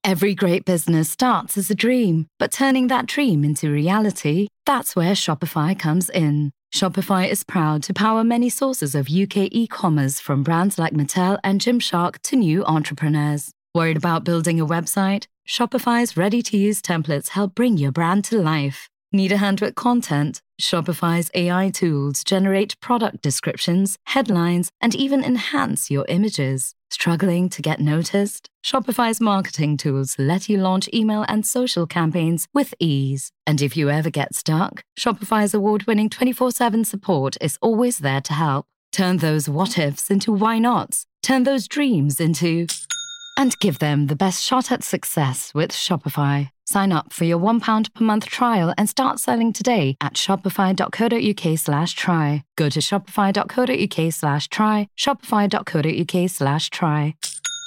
Every great business starts as a dream, but turning that dream into reality, that's where Shopify comes in. Shopify is proud to power many sources of UK e-commerce, from brands like Mattel and Gymshark to new entrepreneurs. Worried about building a website? Shopify's ready-to-use templates help bring your brand to life. Need a hand with content? Shopify's AI tools generate product descriptions, headlines, and even enhance your images. Struggling to get noticed? Shopify's marketing tools let you launch email and social campaigns with ease. And if you ever get stuck, Shopify's award-winning 24/7 support is always there to help. Turn those what-ifs into why-nots. Turn those dreams into... and give them the best shot at success with Shopify. Sign up for your £1 per month trial and start selling today at shopify.co.uk/try. Go to shopify.co.uk/try, shopify.co.uk/try.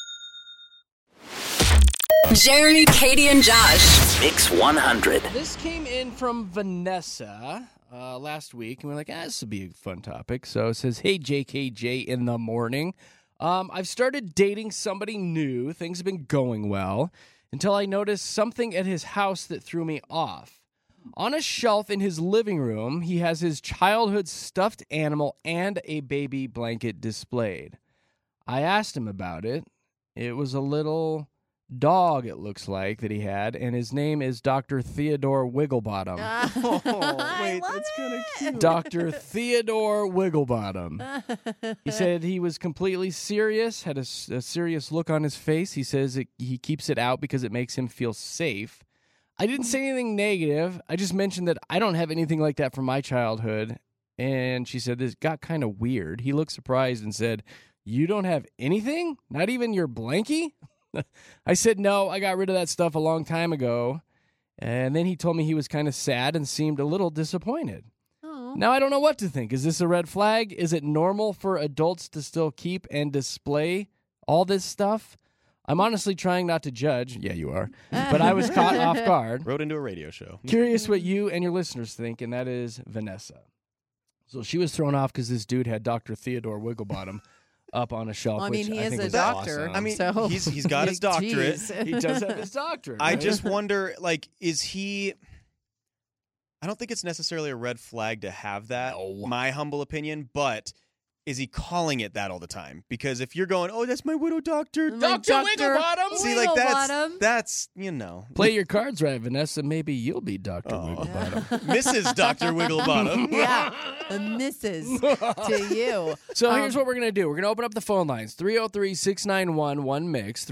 Jeremy, Katie, and Josh. Mix 100. This came in from Vanessa last week, and we're like, this would be a fun topic. So it says, hey, JKJ in the morning. I've started dating somebody new. Things have been going well until I noticed something at his house that threw me off. On a shelf in his living room, he has his childhood stuffed animal and a baby blanket displayed. I asked him about it. It was a little dog, it looks like, that he had, and his name is Dr. Theodore Wigglebottom. Wait, that's kind of cute. Dr. Theodore Wigglebottom. He said he was completely serious, had a serious look on his face. He says he keeps it out because it makes him feel safe. I didn't say anything negative. I just mentioned that I don't have anything like that from my childhood. And she said this got kind of weird. He looked surprised and said, "You don't have anything? Not even your blankie?" I said, no, I got rid of that stuff a long time ago. And then he told me he was kind of sad and seemed a little disappointed. Oh. Now, I don't know what to think. Is this a red flag? Is it normal for adults to still keep and display all this stuff? I'm honestly trying not to judge. Yeah, you are. But I was caught off guard. Wrote into a radio show. Curious what you and your listeners think, and that is Vanessa. So she was thrown off because this dude had Dr. Theodore Wigglebottom up on a shelf. Well, I mean, which he is think a was doctor. awesome. I mean, So- he's got his doctorate. Jeez. He does have his doctorate. I right? just wonder, like, is he... I don't think it's necessarily a red flag to have that, my humble opinion, but is he calling it that all the time? Because if you're going, oh, that's my widow doctor. Dr. Wigglebottom! See, like, Wigglebottom. that's, you know. Play your cards right, Vanessa. Maybe you'll be Dr. Wigglebottom. Mrs. Dr. Wigglebottom. Yeah, the misses to you. So here's what we're going to do. We're going to open up the phone lines. 303-691-1MIX,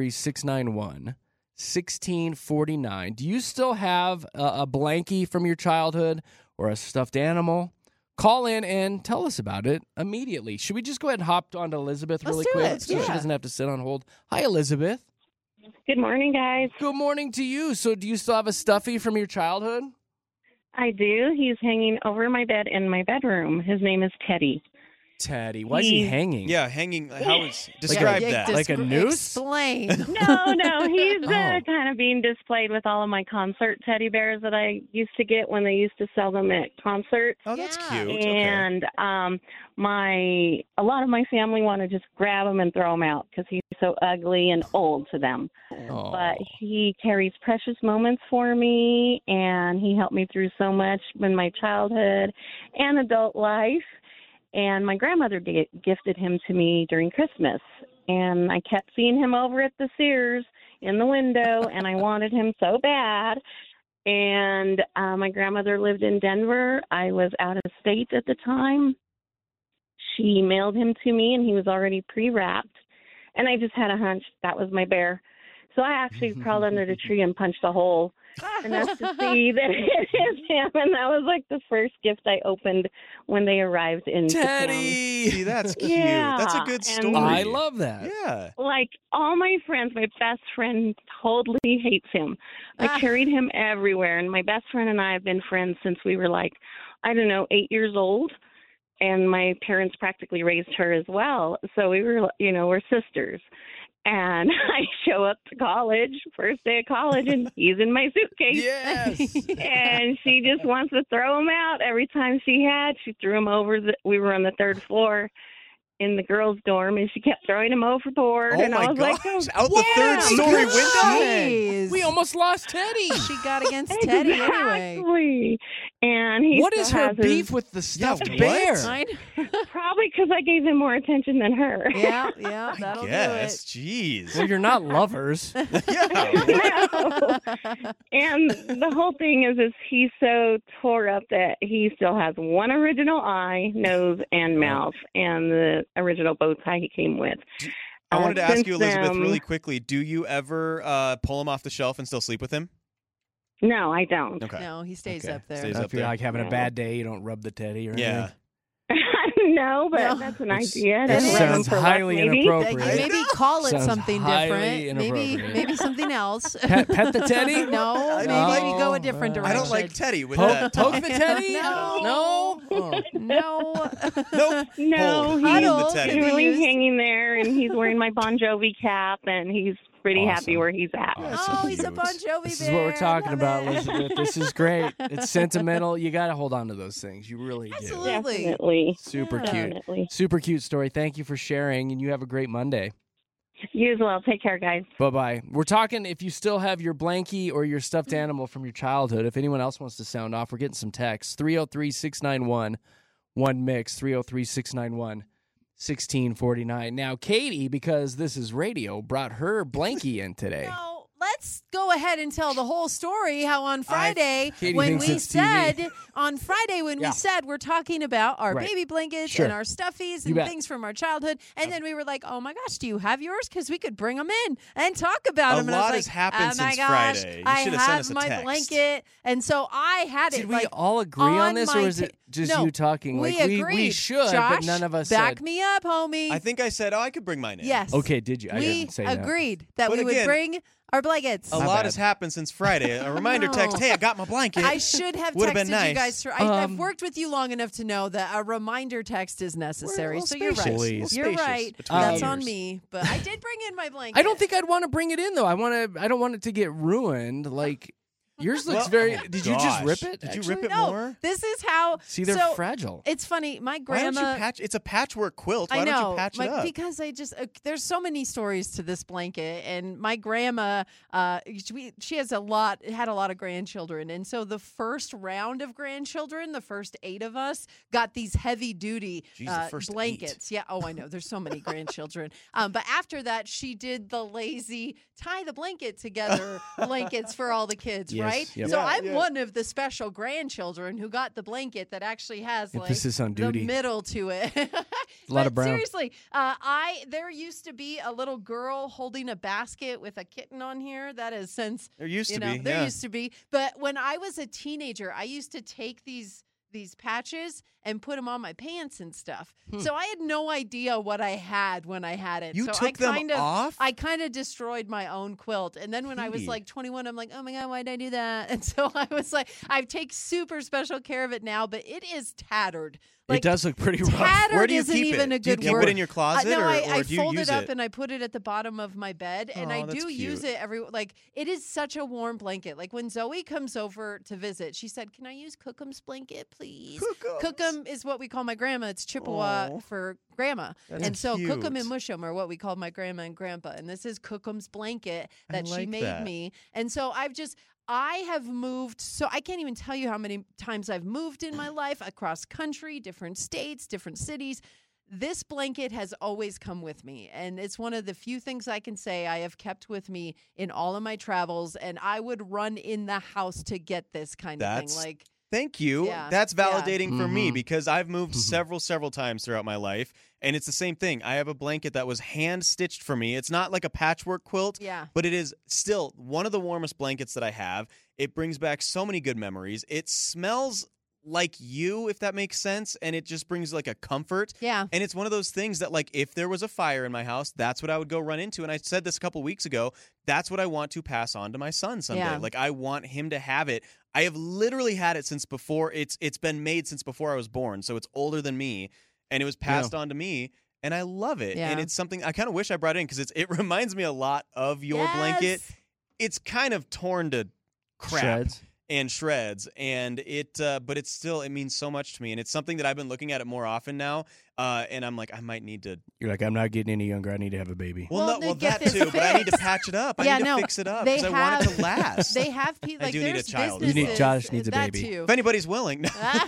303-691-1649. Do you still have a blankie from your childhood or a stuffed animal? Call in and tell us about it immediately. Should we just go ahead and hop on to Elizabeth Let's really do quick it, so she yeah. doesn't have to sit on hold? Hi, Elizabeth. Good morning, guys. Good morning to you. So do you still have a stuffy from your childhood? I do. He's hanging over my bed in my bedroom. His name is Teddy. Teddy. Why is he hanging? Yeah, hanging. How is... Describe that. Like a noose? Explain. No, he's Oh. kind of being displayed with all of my concert teddy bears that I used to get when they used to sell them at concerts. Oh, that's Yeah. cute. Okay. And a lot of my family want to just grab him and throw him out because he's so ugly and old to them. Oh. But he carries precious moments for me, and he helped me through so much in my childhood and adult life. And my grandmother gifted him to me during Christmas. And I kept seeing him over at the Sears in the window, and I wanted him so bad. And my grandmother lived in Denver. I was out of state at the time. She mailed him to me, and he was already pre-wrapped. And I just had a hunch that was my bear. So I actually crawled under the tree and punched a hole. And that's to see that it is him. And that was like the first gift I opened when they arrived in Teddy! See, that's cute. Yeah, That's a good and- story. I love that. Yeah. Like all my friends, my best friend totally hates him. I carried him everywhere. And my best friend and I have been friends since we were like, 8 years old. And my parents practically raised her as well. So we were, we're sisters. And I show up to college, first day of college, and he's in my suitcase. Yes. And she just wants to throw him out. Every time she threw him over. We were on the third floor, in the girls' dorm, and she kept throwing him overboard. Oh and I my was gosh! like, Out the third story window. Jeez. We almost lost Teddy. She got against Teddy anyway. Exactly. And he What still is her has his- beef with the stuffed what? bear? Probably because I gave him more attention than her. Yeah, that'll Yes, do jeez. Well, you're not lovers. Yeah. No. And the whole thing is he's so tore up that he still has one original eye, nose, and mouth, and the original bow tie he came with. I wanted to ask Since you, Elizabeth, then- really quickly. Do you ever pull him off the shelf and still sleep with him? No, I don't. Okay. No, he stays Okay. up there. Stays If up you're there. like having a No. bad day, you don't rub the teddy or Yeah. anything. No, but No. that's an It's- idea. it to rub him sounds for luck, highly maybe. inappropriate. Maybe call it Sounds something highly different. Maybe inappropriate. something else. Pet the teddy? No, I maybe don't like- we go a different I direction. I don't like Teddy with Poke, that. poke talk. the teddy? No. No? Oh. No. Nope. No, Hold. he's Huddle. the Teddy. really Used. hanging there, and he's wearing my Bon Jovi cap, and he's pretty happy Awesome. where he's at. Awesome. Oh, he's a Bon Jovi This is bear. what we're talking Love about, it. Elizabeth. This is great. It's sentimental. You got to hold on to those things. You really do. Absolutely. Definitely. Super Yeah. cute. Definitely. Super cute story. Thank you for sharing, and you have a great Monday. You as well. Take care, guys. Bye-bye. We're talking if you still have your blankie or your stuffed animal from your childhood. If anyone else wants to sound off, we're getting some texts. 303-691-1MIX, 303-691-1649. Now, Katie, because this is radio, brought her blankie in today. No, let's go ahead and tell the whole story. How on Friday, Katie when thinks we it's TV. we said we're talking about our Right. baby blankets Sure. and our stuffies You and bet. things from our childhood, and then we were like, "Oh my gosh, do you have yours? Because we could bring them in and talk about A them." And I lot was has like, happened "Oh my since gosh, Friday. You I should have sent have us a my text." blanket," and so I had it. Did we like, all agree on on this, or my is it just No, you talking? we Like we agreed. should, Josh, but none of us back said. me up, homie. I think I said, I could bring mine in. Yes. Okay, did you? I we didn't say that. agreed that But we would again, bring our blankets. A My lot bad. has happened since Friday. A reminder No. text, hey, I got my blanket. I should have Would've texted been nice. you guys. I've Um, worked with you long enough to know that a reminder text is necessary. So you're right. spacious. You're right. between That's the on years. me. But I did bring in my blanket. I don't think I'd want to bring it in though. I don't want it to get ruined. Like yours looks Well, very. oh, Did you just rip gosh. it? Did you actually? rip it No, more? this is how. See, they're so, fragile. It's funny. My Why don't grandma. you patch? It's a patchwork quilt. Why I know, don't you patch it up? because I just there's so many stories to this blanket, and my grandma, she had a lot of grandchildren, and so the first round of grandchildren, the first 8 of us, got these heavy duty Jeez, the first 8. blankets. Yeah, oh I know, there's so many grandchildren. But after that, she did the lazy tie the blanket together blankets for all the kids, Yes, right? yep. So Yeah, I'm yeah. one of the special grandchildren who got the blanket that actually has like Emphasis on duty. the middle to it. A lot of But brown. seriously, there used to be a little girl holding a basket with a kitten on here. That is since There used to be. there yeah. used to be. But when I was a teenager, I used to take these patches and put them on my pants and stuff. So I had no idea what I had when I had it. You so took I them kind of, off? I kind of destroyed my own quilt. And then when I was Katie. like 21, I'm like, oh my God, why did I do that? And so I was like, I take super special care of it now, but it is tattered. Like, it does look pretty rough. tattered Where do you isn't keep even it? a Do you good keep word. it in your closet, no, or I do you fold use it up it? and I put it at the bottom of my bed, and Aw, I that's do use cute. it it is such a warm blanket. Like when Zoe comes over to visit, she said, "Can I use Cookum's blanket, please?" Kookums. Cookum is what we call my grandma. It's Chippewa Aw. for grandma, That's and so cute. Cookum and Mushum are what we call my grandma and grandpa. And this is Cookum's blanket I that she like made that. me, and so I have moved, so I can't even tell you how many times I've moved in my life across country, different states, different cities. This blanket has always come with me, and it's one of the few things I can say I have kept with me in all of my travels, and I would run in the house to get this kind of That's thing. Like, Thank you. Yeah, That's yeah. validating for me Mhm. because I've moved several times throughout my life, and it's the same thing. I have a blanket that was hand stitched for me. It's not like a patchwork quilt, yeah. but it is still one of the warmest blankets that I have. It brings back so many good memories. It smells like you, if that makes sense, and it just brings like a comfort. Yeah. And it's one of those things that, like, if there was a fire in my house, that's what I would go run into. And I said this a couple weeks ago. That's what I want to pass on to my son someday. Yeah. Like, I want him to have it. I have literally had it since before. It's been made since before I was born, so it's older than me, and it was passed on to me. And I love it. Yeah. And it's something I kind of wish I brought in because it reminds me a lot of your blanket. Yes. It's kind of torn to crap. Shreds. and shreds, and but it means so much to me, and it's something that I've been looking at it more often now, and I'm like, I might need to. You're like, I'm not getting any younger. I need to have a baby. Well, get that this too, but I need to fixed. patch it up. Yeah, I need no, to fix it up they because I want it to last. They have people I like do need a there's child. businesses Josh needs a that baby. too. If anybody's willing.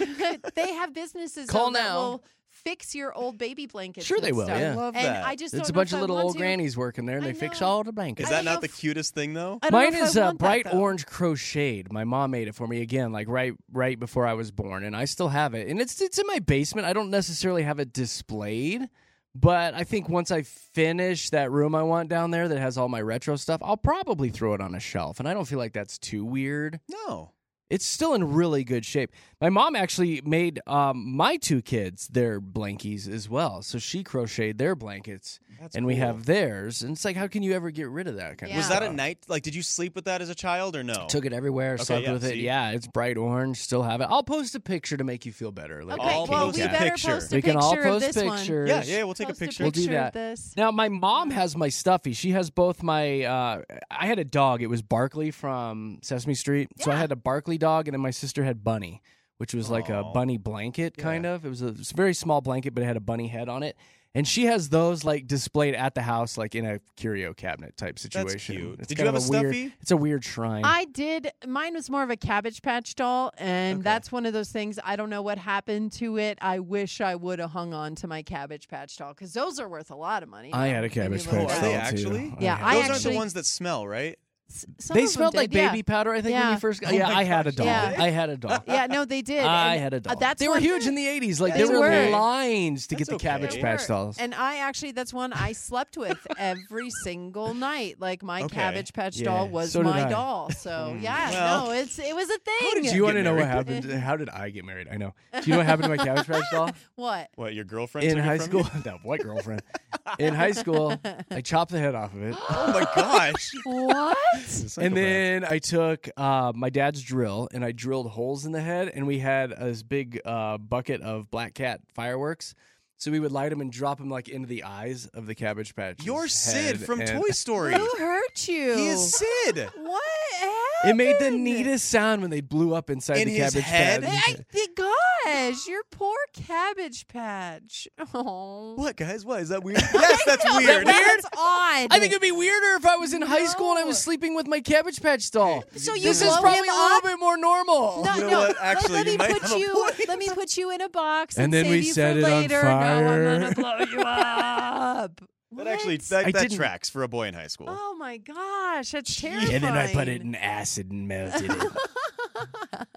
They have businesses Call that now. will fix your old baby blankets. Sure and they will, stuff. yeah. I love And that. I just It's don't a know bunch if of I little want old to. grannies working there, and I they fix know. all the blankets. Is I that don't know not the if- cutest thing though? I don't Mine know if is I want that, bright though. orange crocheted. My mom made it for me again, like right before I was born, and I still have it. And it's in my basement. I don't necessarily have it displayed, but I think once I finish that room I want down there that has all my retro stuff, I'll probably throw it on a shelf. And I don't feel like that's too weird. No. It's still in really good shape. My mom actually made my 2 kids their blankies as well. So she crocheted their blankets, That's and we cool. have theirs. And it's like, how can you ever get rid of that kind Yeah. of Was stuff? that a night? Like, did you sleep with that as a child or no? Took it everywhere, Okay, slept yeah, with it. see? Yeah, it's bright orange. Still have it. I'll post a picture to make you feel better. Like, Okay, I'll well, post we a better picture. post a We can all picture of post this one. pictures. Yeah, we'll take Post a picture. We'll do picture that. of this. Now, my mom has my stuffy. She has both my. I had a dog. It was Barkley from Sesame Street. So I Yeah. had a Barkley dog, and then my sister had Bunny, which was like a Aw. bunny blanket, kind Yeah. of. It was a very small blanket, but it had a bunny head on it. And she has those like displayed at the house, like in a curio cabinet type situation. cute. It's Did you kind have of a weird, stuffy? It's a weird shrine. I did. Mine was more of a Cabbage Patch doll, and Okay. that's one of those things. I don't know what happened to it. I wish I would have hung on to my Cabbage Patch doll because those are worth a lot of money. I now, had a when you Cabbage look Patch Oh, at are they it. doll, too. actually? Yeah, had I Those it. aren't the actually- ones that smell, right? Some They of them smelled like did, yeah. baby powder, I think, when Yeah. you first. Oh Yeah, my I had a gosh, doll. yeah. I had a doll. Yeah, no, they did. I And, had a doll. That's They were one huge thing- in the 80s. Like, They there were were. lines to get That's the Cabbage okay. Patch They were. dolls. And that's one I slept with every single night. Like my Okay. Cabbage Patch Yeah, doll was so did my I. doll. So yeah, Well, no, it was a thing. did Do you want to get know what married? happened? How did I get married? I know. Do you know what happened to my Cabbage Patch doll? What? What, your girlfriend In took it high from school? you? No, what girlfriend? In high school, I chopped the head off of it. Oh my gosh. What? And then I took my dad's drill and I drilled holes in the head, and we had this big bucket of Black Cat fireworks. So we would light them and drop them like into the eyes of the Cabbage Patch. You're Sid from and Toy Story. Who hurt you? He is Sid. What? It made the happened? neatest sound when they blew up inside In the his Cabbage head? Patch. Gosh, your poor Cabbage Patch. Oh. What, guys? What? Is that weird? Yes, that's weird. That's odd. I think it'd be weirder if I was in high school and I was sleeping with my Cabbage Patch doll. So you This is blow probably him a little up? bit more normal. No, You know no. what? Actually, let you me might put have a you. point. Let me put you in a box And and then save we you set for it on later. fire. No, I'm gonna blow you up. That actually What? that, I that didn't- tracks for a boy in high school. Oh my gosh, that's terrifying. And then I put it in acid and melted it.